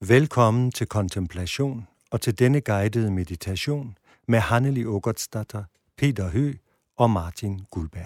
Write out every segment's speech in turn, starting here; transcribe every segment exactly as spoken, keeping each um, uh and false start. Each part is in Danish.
Velkommen til kontemplation og til denne guidede meditation med Hanneli Ågertsdatter, Peter Høeg og Martin Guldberg.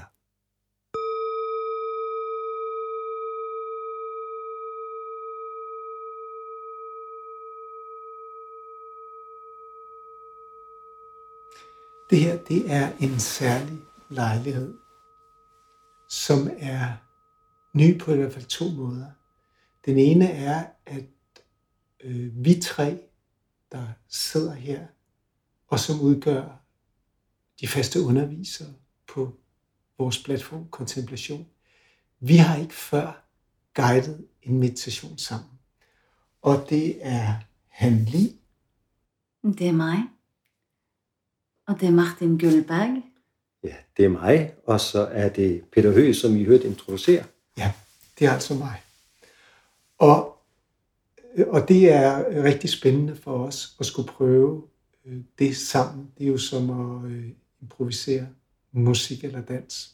Det her, det er en særlig lejlighed, som er ny på i hvert fald to måder. Den ene er, at øh, vi tre, der sidder her, og som udgør de faste undervisere på vores platform Kontemplation, vi har ikke før guidet en meditation sammen. Og det er Hanneli. Det er mig. Og det er Martin Guldberg. Ja, det er mig, og så er det Peter Høeg, som I hørte introducere. Ja, det er altså mig. Og, og det er rigtig spændende for os at skulle prøve det sammen. Det er jo som at øh, improvisere musik eller dans.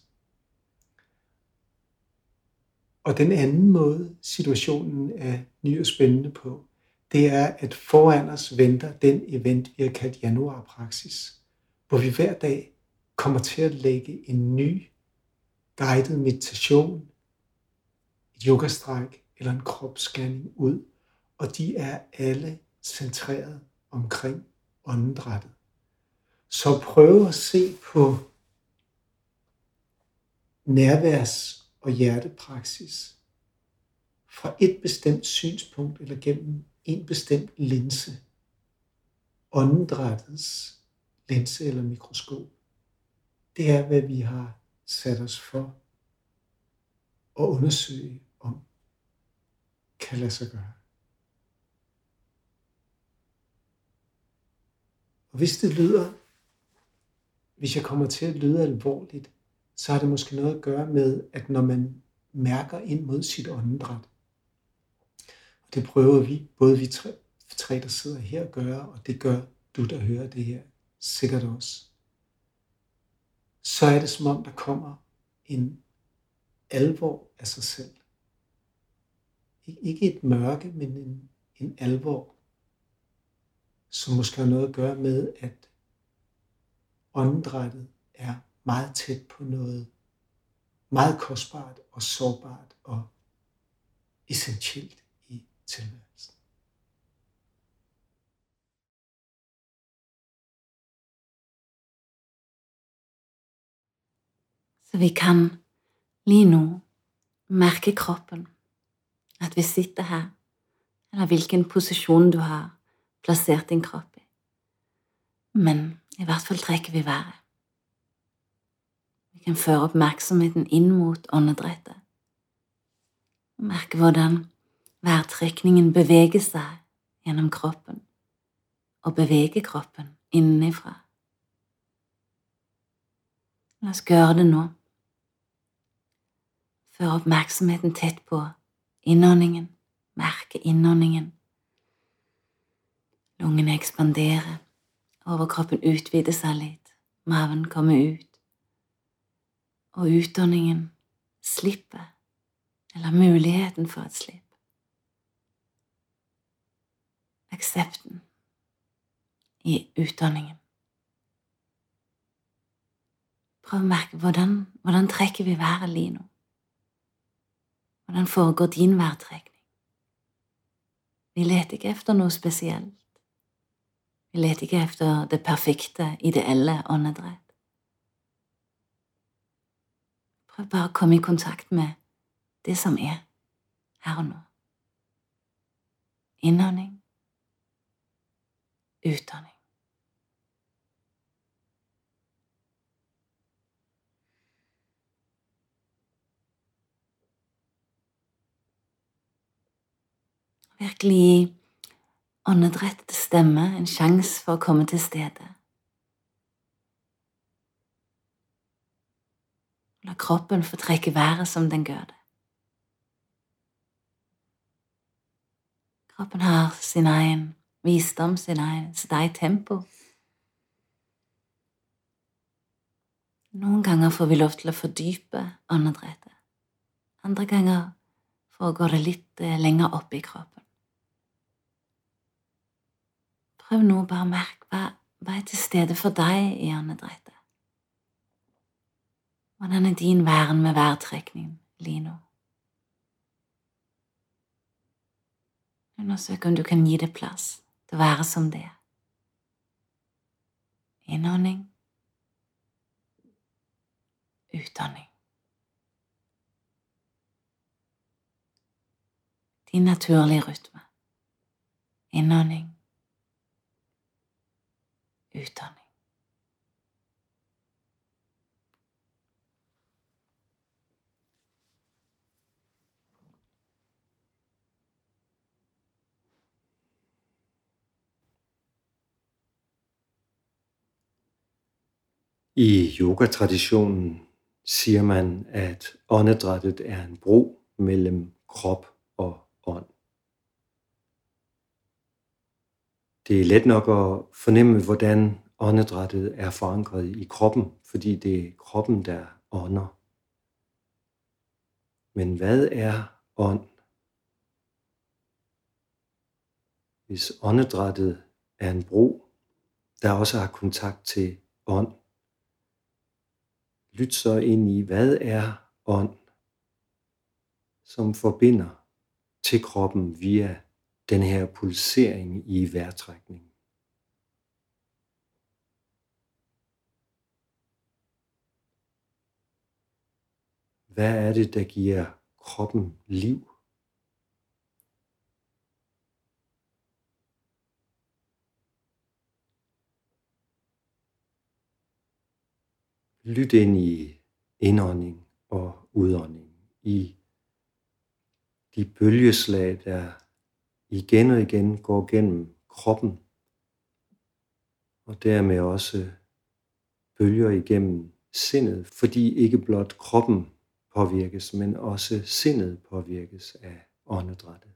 Og den anden måde, situationen er ny og spændende på, det er, at foran os venter den event, vi har kaldt januarpraksis, hvor vi hver dag kommer til at lægge en ny guided meditation, et yogastræk eller en kropsscanning ud, og de er alle centreret omkring åndedrættet. Så prøv at se på nærværs- og hjertepraksis fra et bestemt synspunkt eller gennem en bestemt linse. Åndedrættets linse eller mikroskop. Det er, hvad vi har sat os for at undersøge, om kan lade sig gøre. Og hvis det lyder, hvis jeg kommer til at lyde alvorligt, så har det måske noget at gøre med, at når man mærker ind mod sit åndedræt, og det prøver vi, både vi tre, tre der sidder her, at gøre, og det gør du, der hører det her, sikkert også, så er det som om, der kommer en alvor af sig selv. Ikke et mørke, men en, en alvor, som måske har noget at gøre med, at åndedrættet er meget tæt på noget meget kostbart og sårbart og essentielt i tilværelsen. Så vi kan lige nu mærke kroppen, at vi sitter her, eller hvilken position du har placeret din krop i. Men i hvert fald trækker vi vejret. Vi kan føre opmærksomheden ind mod åndedrættet. Mærke hvordan vejrtrækningen bevæger sig gennem kroppen og bevæger kroppen indenfra. Lad os gøre det nu. Før opmærksomheden tæt på indåndingen. Mærke indåndingen. Lungene ekspanderer. Overkroppen udvider sig lidt. Maven kommer ud. Og udåndingen slipper. Eller muligheden for at slippe. Accepten i udåndingen. Prøv at mærke, hvordan, hvordan trækker vi vejret lige nu? Hvordan foregår din vejrtrækning? Vi leder ikke efter noget specielt. Vi leder ikke efter det perfekte, ideelle åndedræt. Prøv bare at komme i kontakt med det, som er her og nu. Indånding. Udånding. Virkelig åndedrættets stemme en chance for at komme til stede. Lad kroppen få trække vejret, som den gør det. Kroppen har sin egen visdom, sin egen, sit eget tempo. Nogle gange får vi lov til at fordybe åndedrættet. Andre gange foregår det lidt længere op i kroppen. prøv nu bare at mærke, hvad, hvad er til stede for dig i åndedrættet. Hvordan er din væren med vejrtrækning lige nu? Undersøg, om du kan give det plads til at være som det er. Indånding. Udånding. Din naturlige rytme. Indånding. Udånding. I yogatraditionen siger man, at åndedrættet er en bro mellem krop og ånd. Det er let nok at fornemme, hvordan åndedrættet er forankret i kroppen, fordi det er kroppen, der ånder. Men hvad er ånd? Hvis åndedrættet er en bro, der også har kontakt til ånd, lyt så ind i, hvad er ånd, som forbinder til kroppen via den her pulsering i vejrtrækning. Hvad er det, der giver kroppen liv? Lyt ind i indånding og udånding, i de bølgeslag, der igen og igen går gennem kroppen, og dermed også bølger igennem sindet, fordi ikke blot kroppen påvirkes, men også sindet påvirkes af åndedrættet.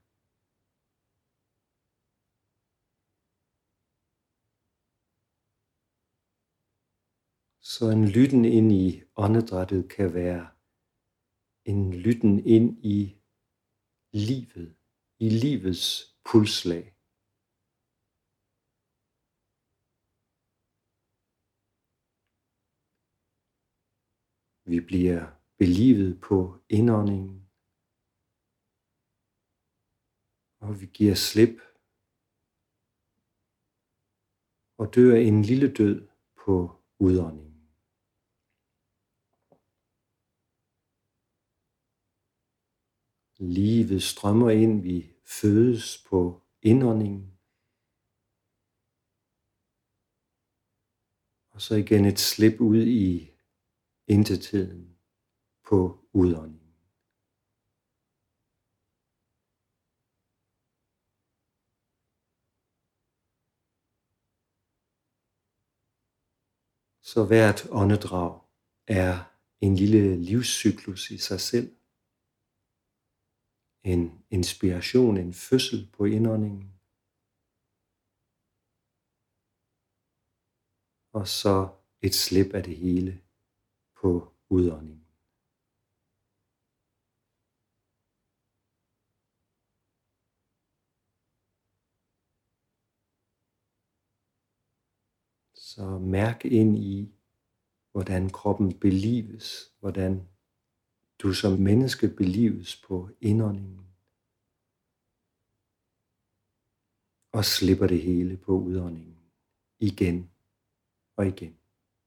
Så en lytten ind i åndedrættet kan være en lytten ind i livet, i livets pulsslag. Vi bliver belivet på indåndingen, og vi giver slip og dør en lille død på udåndingen. Livet strømmer ind, vi fødes på indåndingen, og så igen et slip ud i intetheden på udåndingen. Så hvert åndedrag er en lille livscyklus i sig selv. En inspiration, en fødsel på indåndingen. Og så et slip af det hele på udåndingen. Så mærk ind i, hvordan kroppen belives, hvordan du som menneske belives på indåndingen, og slipper det hele på udåndingen, igen og igen.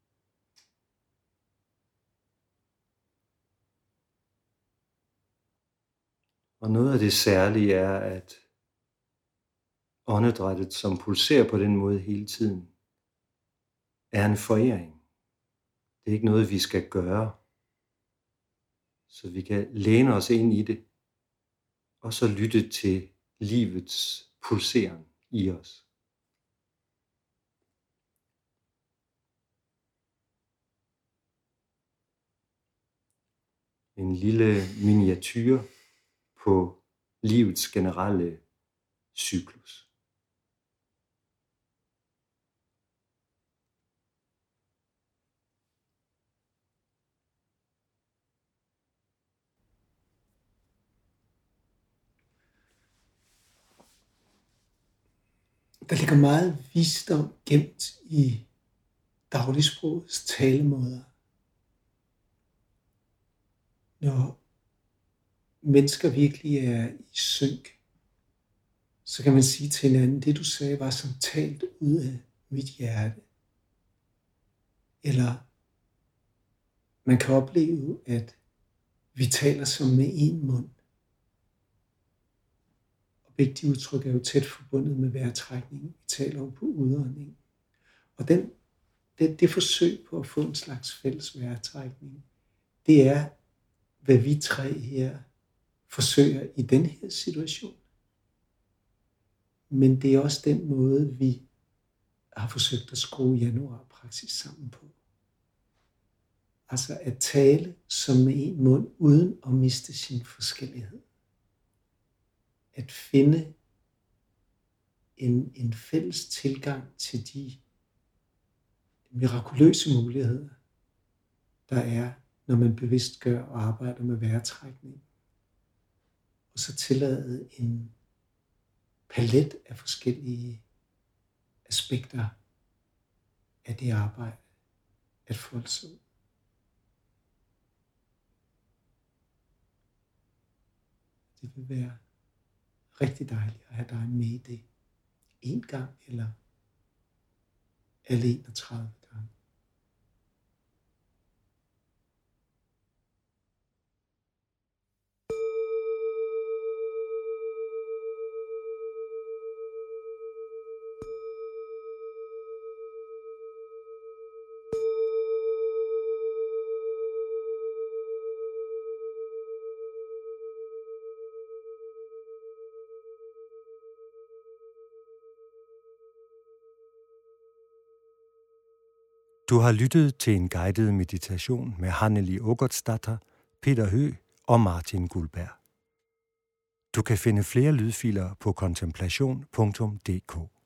Og noget af det særlige er, at åndedrættet, som pulserer på den måde hele tiden, er en foræring. Det er ikke noget, vi skal gøre. Så vi kan læne os ind i det, og så lytte til livets pulsering i os. En lille miniature på livets generelle cyklus. der ligger meget visdom gemt i dagligsprogets talemåder. Når mennesker virkelig er i synk, så kan man sige til hinanden, det du sagde var som talt ud af mit hjerte. Eller man kan opleve, at vi taler som med en mund. Og begge de udtryk er jo tæt forbundet med vejrtrækning. Vi taler jo på udånding. Og den, det, det forsøg på at få en slags fælles vejrtrækning, det er, hvad vi tre her forsøger i den her situation. Men det er også den måde, vi har forsøgt at skrue januarpraksis sammen på. Altså at tale som med en mund, uden at miste sin forskellighed. At finde en, en fælles tilgang til de mirakuløse muligheder, der er, når man bevidst gør og arbejder med vejrtrækning. Og så tillade en palet af forskellige aspekter af det arbejde at folde sig ud. Det vil være rigtig dejligt at have dig med i det. En gang eller alle enogtredive gange. Du har lyttet til en guided meditation med Hanneli Ågårdsdatter, Peter Høeg og Martin Guldberg. Du kan finde flere lydfiler på kontemplation punktum d k.